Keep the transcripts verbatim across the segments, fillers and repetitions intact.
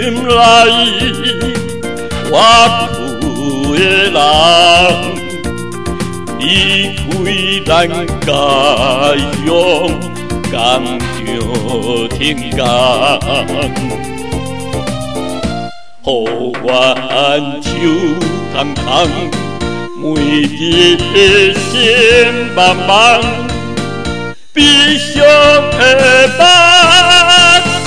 内我苦的人，离开咱家乡，工场停工，予我手空空，每日心茫茫，悲伤的目眶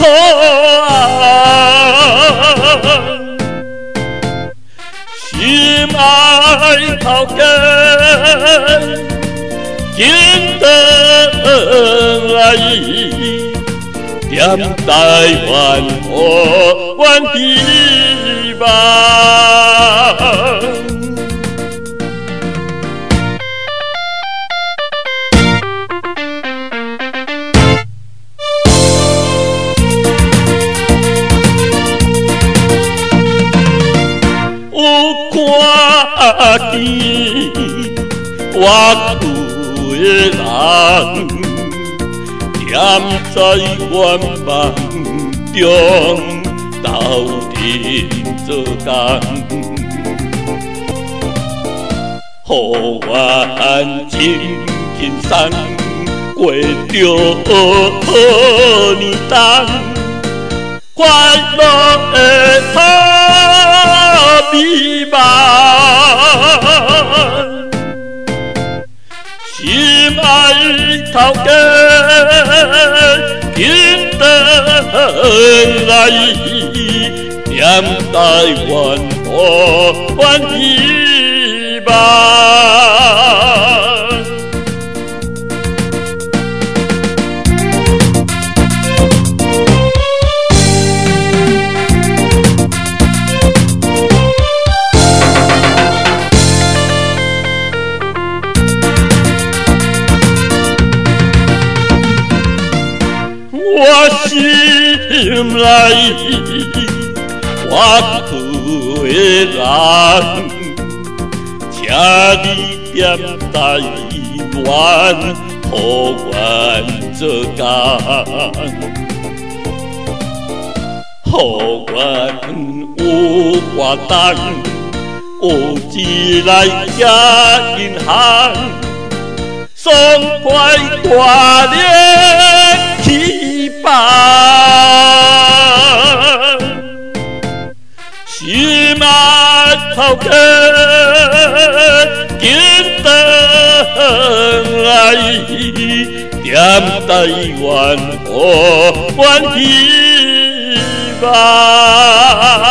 红，心爱头家，紧回来，念台湾予阮希望。有看见我苦的人，踮在远梦中斗阵做工，予我情轻松过着好年冬，快乐的头。美梦，心爱头家，紧回来，念台湾予阮希望。我心内我苦的人，请你踮台湾，予阮做工，予阮有活动，有钱来寄银行，爽快挂念。希望，心爱头家，紧回来，念台湾予阮希望。